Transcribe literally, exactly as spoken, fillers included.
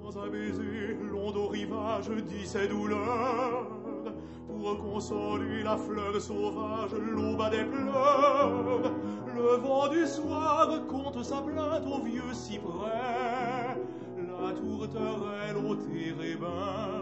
Dans un baiser, l'onde au rivage dit ses douleurs. Pour consoler la fleur sauvage, l'aube a des pleurs. Le vent du soir conte sa plainte au vieux cyprès. La tourterelle au térébin